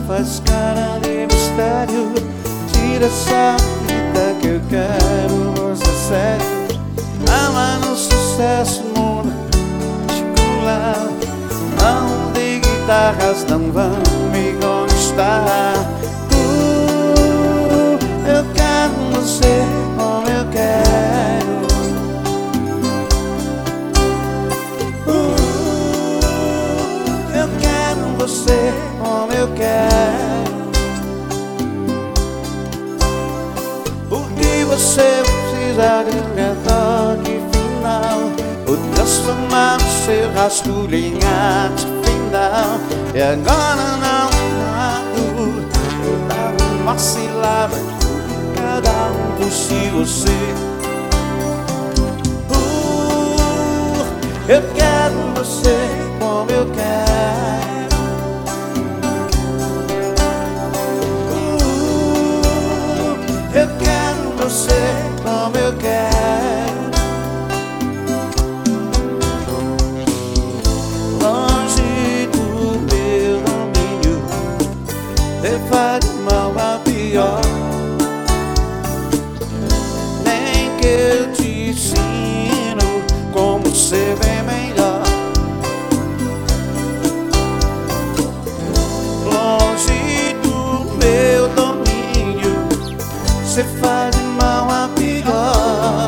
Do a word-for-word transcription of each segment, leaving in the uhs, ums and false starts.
faz cara de mistério. Tira essa vida que eu quero, você sério. Ama no sucesso, mundo particular. Não de guitarras não vão me conquistar. Uh, eu quero você como eu quero. Uh, eu quero você como eu quero. Porque você precisa de um toque final, ou transformar o seu rascunho em arte final. E agora não há dúvida, eu dava uma cilada, cada um por si, você. Uh, eu quero você como eu quero. Eu quero você como eu quero. Longe do meu domínio, levar de mal a pior. Nem que eu te ensino como ser bem melhor. Longe do meu domínio, você faz de mal a pior.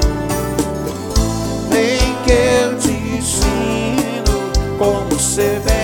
Nem que eu te ensino como ser bem